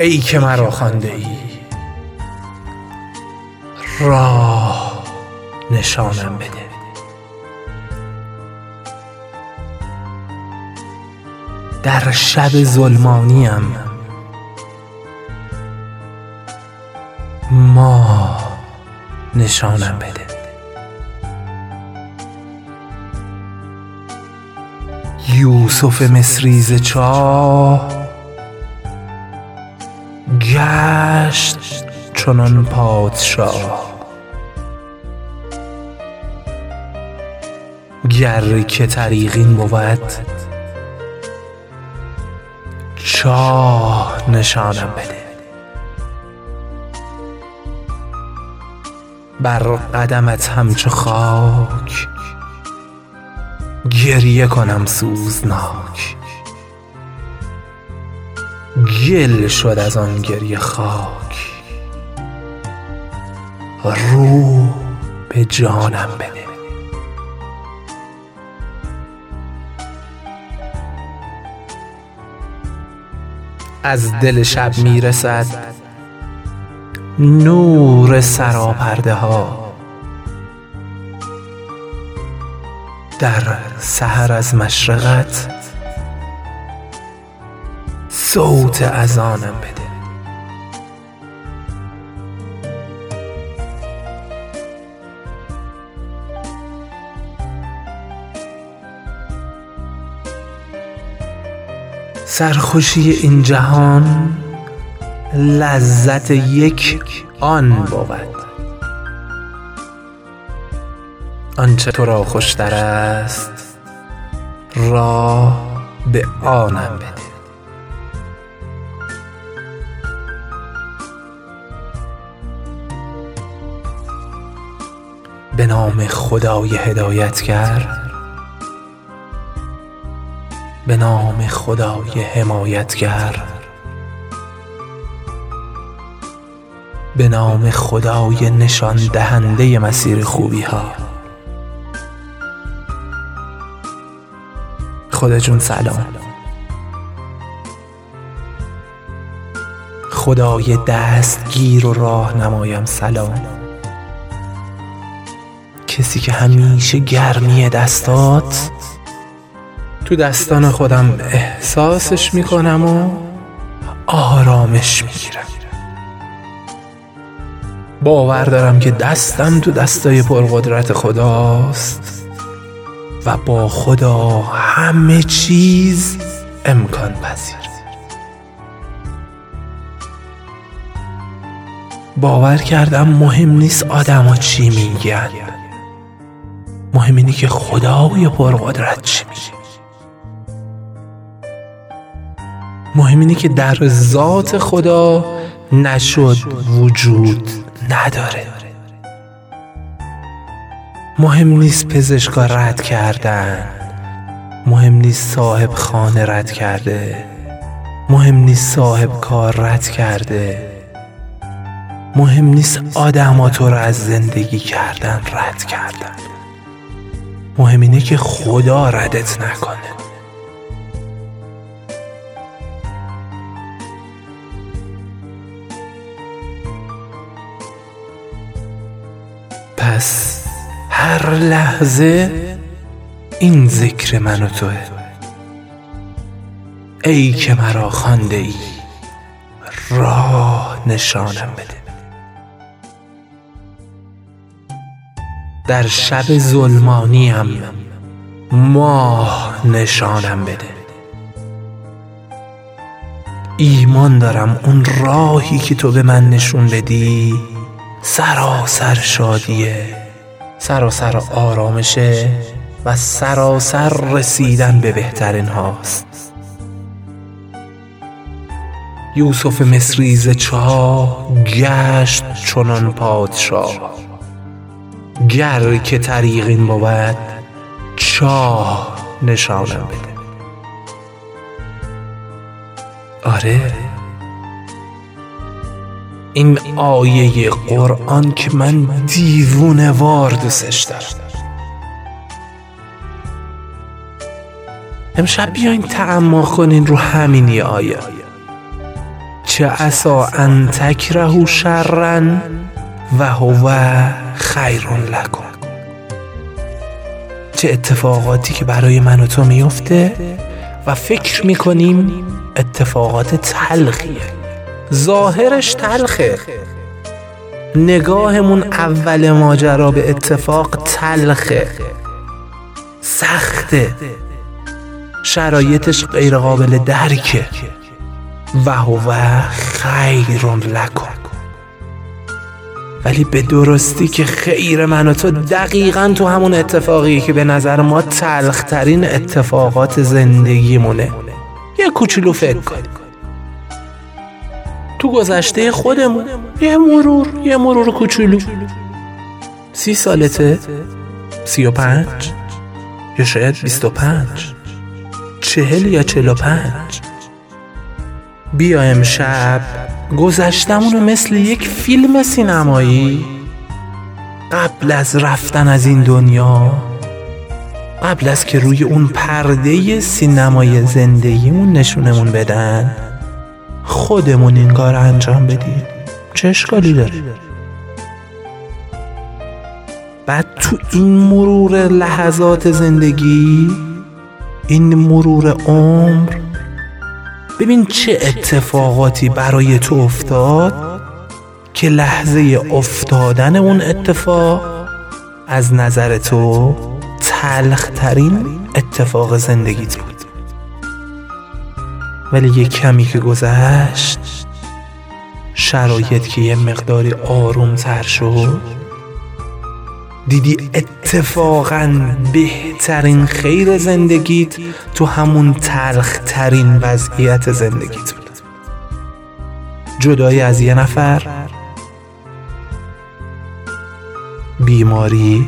ای که مرا خوانده ای، راه نشانم بده. در شب ظلمانیم ماه نشانم بده. یوسف مصری ز چاه گشت چنان پادشاه. گر که طریقین بود چاه نشانم بده. بر قدمت همچو خاک گریه کنم سوزناک. گل شد از آن گریه خاک، رو به جانم بده. از دل شب میرسد نور سراپرده ها. در سحر از مشرقت صوت اذانم بده. سرخوشی این جهان لذت یک آن بود. آنچه تو را خوشتر است راه به آنم بده. به نام خدای هدایتگر، به نام خدای حمایتگر، به نام خدای نشان دهنده مسیر خوبی ها. خدا جون سلام. خدای دستگیر و راهنمایم سلام. کسی که همیشه گرمی دستات تو دستان خودم احساسش میکنم و آرامش میگیرم. باور دارم که دستم تو دستای پرقدرت خداست و با خدا همه چیز امکان پذیر. باور کردم مهم نیست آدما چی میگن، مهم اینه که خدای پرقدرت چی میگه. مهم اینه که در ذات خدا نشد وجود نداره. مهم نیست پزشکا رد کردن، مهم نیست صاحب خانه رد کرده، مهم نیست صاحب کار رد کرده، مهم نیست آدما تو رو از زندگی کردن رد کردن. مهم اینه که خدا ردت نکنه. پس هر لحظه این ذکر من و توه. ای که مرا خوانده ای، راه نشانم بده. در شب ظلمانیم ماه نشانم بده. ایمان دارم اون راهی که تو به من نشون بدی سراسر شادیه، سراسر آرامشه و سراسر رسیدن به بهترین هاست. یوسف مصری ز چاه گشت چنان پادشاه. گر که طریقین بود چاه نشانم بده. آره، این آیه قرآن که من دیوونه وار دوستش دارم. امشب بیاین تعمق کنین رو همین آیه. چه عسى ان تکرهوا شرا و هو خیر لکم. چه اتفاقاتی که برای من و تو میفته و فکر میکنیم اتفاقات تلخیه، ظاهرش تلخه، نگاهمون اول ماجرا به اتفاق تلخه، سخته، شرایطش غیر قابل درکه. و هو خیر لکم. ولی به درستی که خیر من و تو دقیقاً تو همون اتفاقی که به نظر ما تلخترین اتفاقات زندگیمونه. یه کوچولو فکر کن تو گذشته خودمون، یه مرور کوچولو. 30 سالته، 35 یا شاید 25، 40 یا 45. بیا امشب گذشتمونو مثل یک فیلم سینمایی قبل از رفتن از این دنیا، قبل از که روی اون پرده سینمای زندگیمون نشونمون بدن، خودمون این کار انجام بدیم. چه اشکالی داره؟ بعد تو این مرور لحظات زندگی، این مرور عمر، ببین چه اتفاقاتی برای تو افتاد که لحظه افتادن اون اتفاق از نظر تو تلخترین اتفاق زندگیت بود. ولی یه کمی که گذشت، شرایط که یه مقداری آروم تر شد، دیدی اتفاقاً بهترین خیر زندگیت تو همون تلخترین وضعیت زندگیت بود. جدایی از یه نفر، بیماری،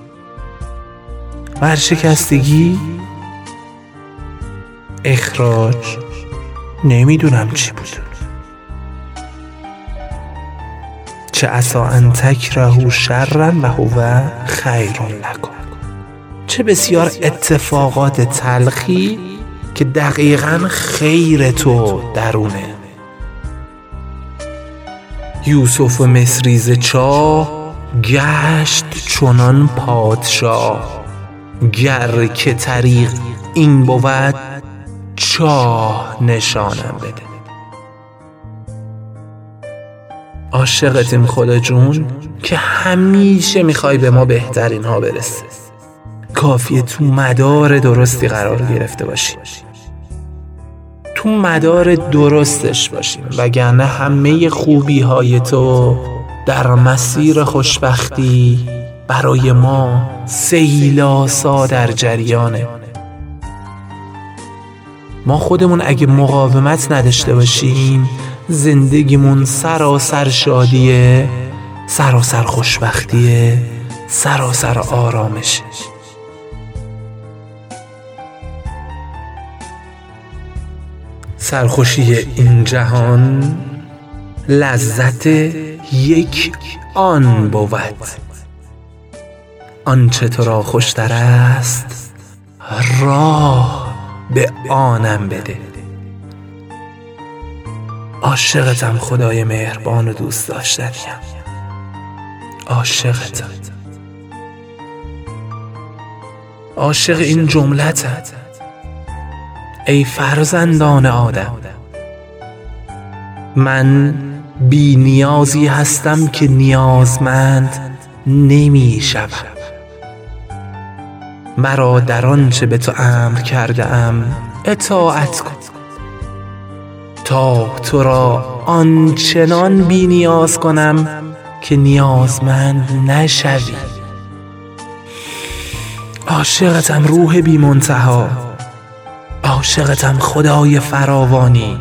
ورشکستگی، اخراج، نمیدونم چی بود. چه عسى ان تکرهوا شرا و هو خیر لکم. چه بسیار اتفاقات تلخی که دقیقاً خیر تو درونه. یوسف مصری ز چاه گشت چنان پادشاه، گر که طریق این بود چاه نشانم بده. عاشقتیم خدا جون که همیشه میخوای به ما بهترین ها برسه. کافیه تو مدار درستی قرار گرفته باشیم، تو مدار درستش باشیم، وگرنه همه خوبی های تو در مسیر خوشبختی برای ما سیلاسا در جریانه. ما خودمون اگه مقاومت نداشته باشیم، زندگیمون سراسر شادیه، سراسر خوشبختیه، سراسر آرامشه. سرخوشی این جهان لذت یک آن بود، آنچه تو را خوشتر است راه به آنم بده. عاشقتم خدای مهربان و دوست داشتنیم، عاشقتم، عاشق این جملتم. ای فرزندان آدم، من بی نیازی هستم که نیازمند نمی شوم. مرا در آنچه به تو امر کرده ام اطاعت کن تا تو را آنچنان بی نیاز کنم که نیازمند نشوی. عاشقتم روح بی منتها، عاشقتم خدای فراوانی،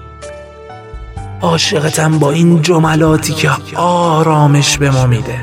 عاشقتم با این جملاتی که آرامش به ما میده،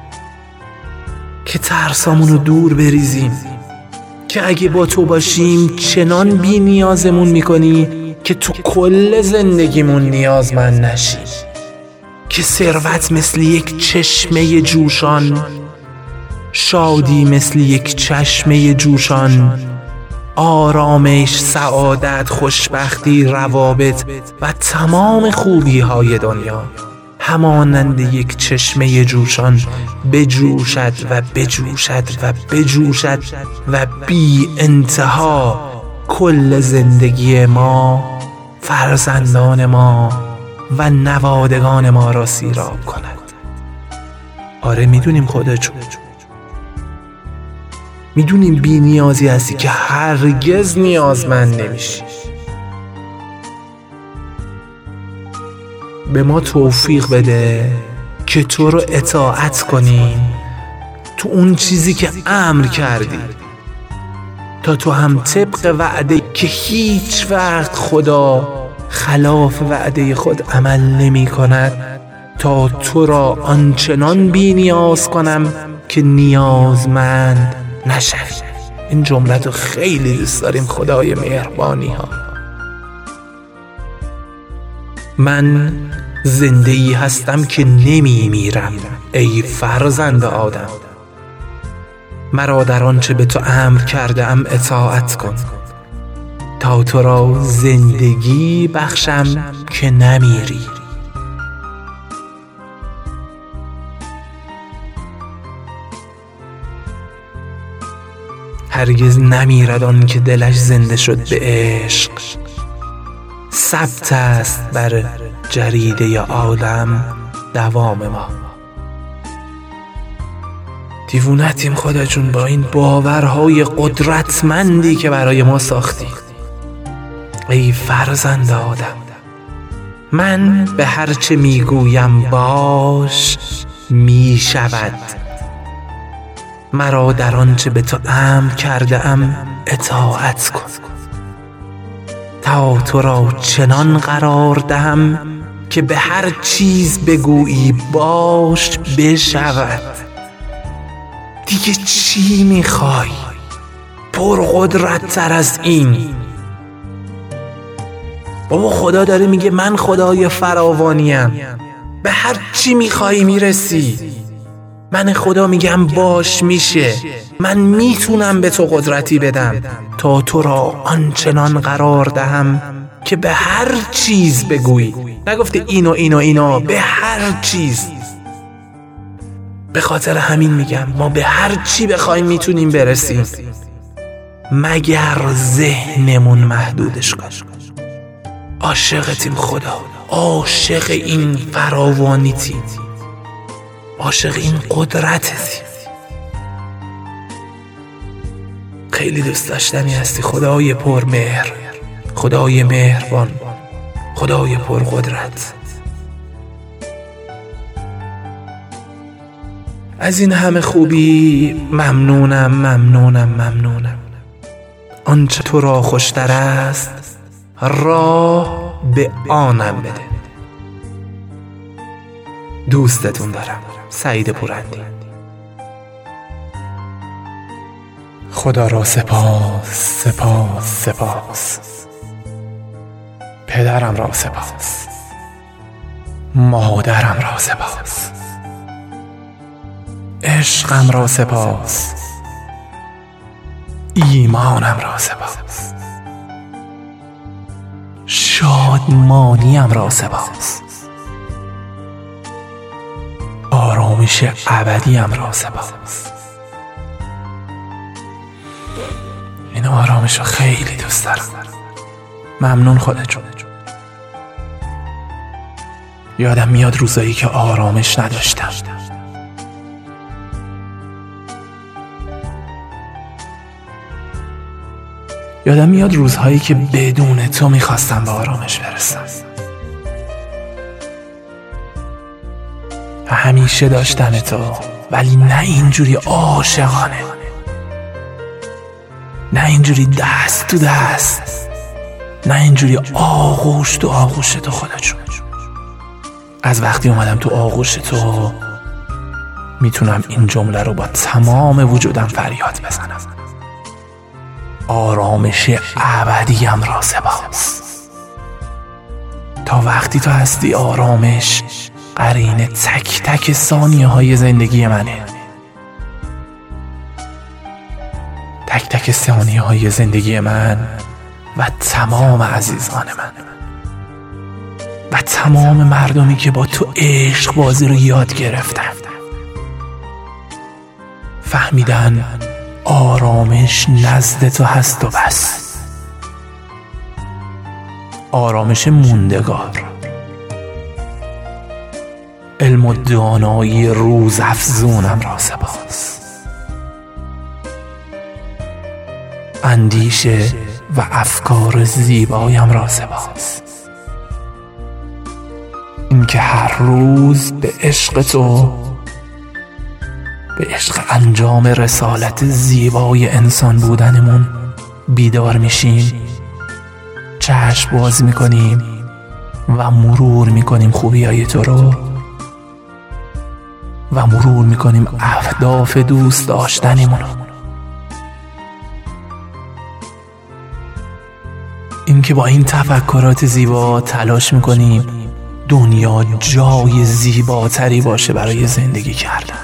که ترسامونو دور بریزیم، که اگه با تو باشیم چنان بی نیازمون میکنی که تو کل زندگیمون نیازمند نشیم، که ثروت مثل یک چشمه جوشان، شادی مثل یک چشمه جوشان آرامش، سعادت، خوشبختی، روابط و تمام خوبی‌های دنیا همانند یک چشمه جوشان بجوشد و بجوشد و بجوشد و بی انتها کل زندگی ما، فرزندان ما و نوادگان ما را سیراب کند. آره میدونیم خودشون، میدونیم بی نیازی هستی که هرگز نیازمند نمیشی. به ما توفیق بده که تو رو اطاعت کنیم تو اون چیزی که امر کردی، تا تو هم طبق وعده که هیچ وقت خدا خلاف وعده خود عمل نمی کند، تا تو را آنچنان بی نیاز کنم که نیازمند نشوی. این جمله رو خیلی دوست داریم خدای مهربانی ها. من زنده‌ای هستم که نمی میرم ای فرزند آدم، مرا در آنچه به تو امر کرده ام اطاعت کن، تا تو را زندگی بخشم که نمیری. هرگز نمیرد آن که دلش زنده شد به عشق، ثبت است بر جریده عالم دوام ما. دیوونتیم خدا جون با این باورهای قدرتمندی که برای ما ساختی. ای فرزند آدم، من به هرچه میگویم باش میشود، مرا در آنچه به تو امر کرده ام اطاعت کن، تا تو را چنان قرار دهم که به هر چیز بگویی باش بشود. دیگه چی میخوای پرقدرت تر از این؟ بابا خدا داره میگه من خدای فراوانیم، به هر چی میخوای میرسی. من خدا میگم باش میشه، من میتونم به تو قدرتی بدم تا تو را آنچنان قرار دهم که به هر چیز بگویی. نگفته اینو اینو اینا، به هر چیز. به خاطر همین میگم ما به هر چی بخوایم میتونیم برسیم، مگر ذهنمون محدودش کن. عاشقتیم خدا، عاشق این فراوانیتی، عاشق این قدرتتی. خیلی دوست داشتنی هستی خدای پرمهر، خدای مهربان، خدای پرقدرت. از این همه خوبی ممنونم ممنونم ممنونم. آنچه تو را خوشتر است راه به آنم بده. دوستتون دارم. سعید پورندی. خدا را سپاس سپاس سپاس، پدرم را سپاس، مادرم را سپاس، عشقم را سپاس، ایمانم را سپاس، شادمانیم را سپاس، آرامش ابدیم را سپاس. این آرامش رو خیلی دوست دارم. ممنون خدا جون. یادم میاد روزایی که آرامش نداشتم، یادم میاد روزهایی که بدون تو میخواستم به آرامش برسم. همیشه داشتن تو، ولی نه اینجوری عاشقانه، نه اینجوری دست تو دست، نه اینجوری آغوش تو آغوش تو. خدا جون، از وقتی اومدم تو آغوش تو میتونم این جمله رو با تمام وجودم فریاد بزنم. آرامش ابدیم را سپاس. تا وقتی تو هستی آرامش قرین تک تک ثانیه های زندگی منه. تک تک ثانیه‌های زندگی من و تمام عزیزان من و تمام مردمی که با تو عشق بازی رو یاد گرفتن، فهمیدن آرامش نزد تو هست و بس، آرامش موندگار، علم و دانایی روز افزونم را سپاس، اندیشه و افکار زیبایم را سپاس، اینکه هر روز به عشق تو، به عشق انجام رسالت زیبای انسان بودنمون بیدار میشیم، چشم باز میکنیم و مرور میکنیم خوبیای تو رو و مرور میکنیم اهداف دوست داشتنمون. اینکه با این تفکرات زیبا تلاش میکنیم دنیا جای زیباتری باشه برای زندگی کردن،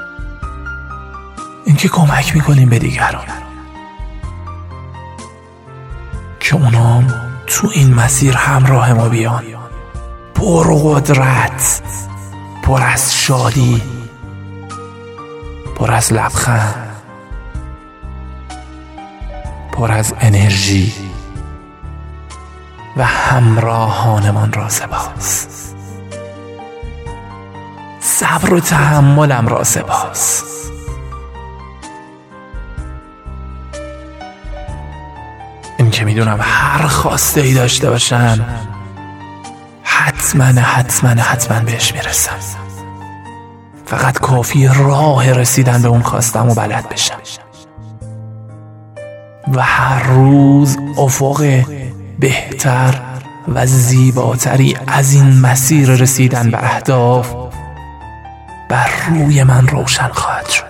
اینکه کمک میکنیم به دیگران که اونام تو این مسیر همراه ما بیان، پر قدرت، پر از شادی، پر از لبخند، پر از انرژی و همراهانمان را سپاس، صبر و تحملم را سپاس، این که میدونم هر خواسته ای داشته باشم حتما بهش میرسم، فقط کافی راه رسیدن به اون خواستم و بلد بشم و هر روز افق بهتر و زیباتری از این مسیر رسیدن به اهداف بر روی من روشن خواهد شد.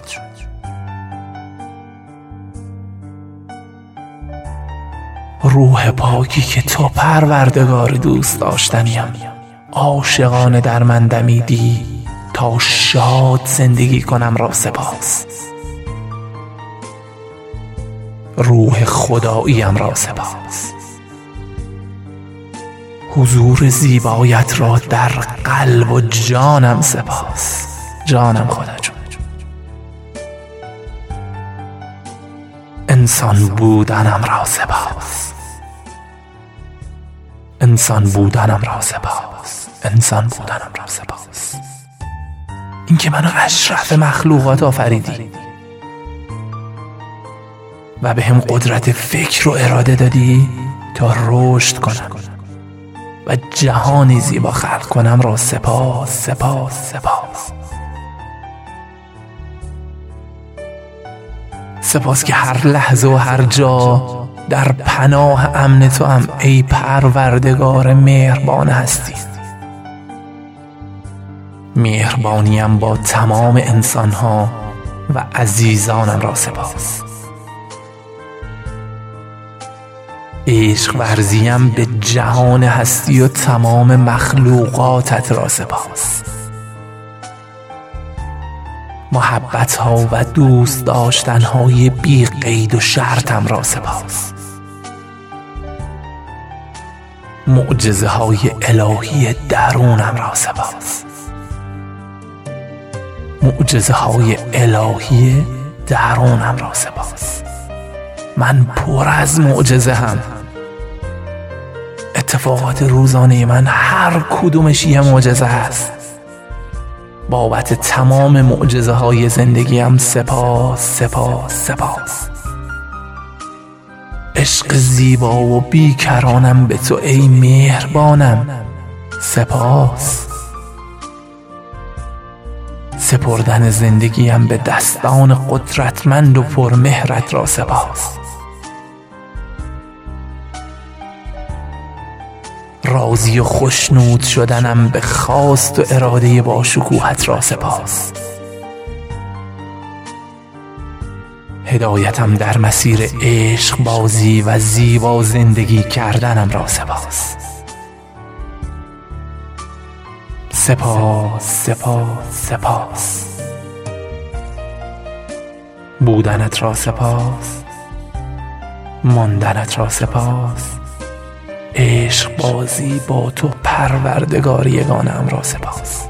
روح پاکی که تو پروردگار دوست داشتنیم عاشقانه در من دمیدی تا شاد زندگی کنم را سپاس، روح خداییم را سپاس، حضور زیبایت را در قلب و جانم سپاس، جانم خدا جون، انسان بودنم را سپاس، انسان بودنم را سپاس، انسان بودنم را سپاس، اینکه منو اشرف مخلوقات آفریدی و به هم قدرت فکر و اراده دادی تا رشد کنم و جهانی زیبا خلق کنم را سپاس سپاس سپاس. سپاس که هر لحظه و هر جا در پناه امن تو هم ای پروردگار مهربان هستی. مهربانیم با تمام انسانها و عزیزانم را سپاس. عشق ورزیم به جهان هستی و تمام مخلوقاتت را سپاس. محبت ها و دوست داشتن های بی قید و شرطم را سپاس. معجزه های الهی درونم را سپاس. معجزه های الهی درونم را سپاس. من پر از معجزه هم. اتفاقات روزانه من هر کدومش یه معجزه هست. بابت تمام معجزه های زندگیم سپاس سپاس سپاس. عشق زیبا و بیکرانم به تو ای مهربانم سپاس. سپردن زندگیم به دستان قدرتمند و پرمهرت را سپاس. راضی و خوشنود شدنم به خواست و اراده با شکوهت را سپاس. هدایتم در مسیر عشق بازی و زیبا زندگی کردنم را سپاس. سپاس سپاس سپاس. بودنت را سپاس. ماندنت را سپاس. عشق بازی با تو پروردگار یگانه‌ام را سپاس.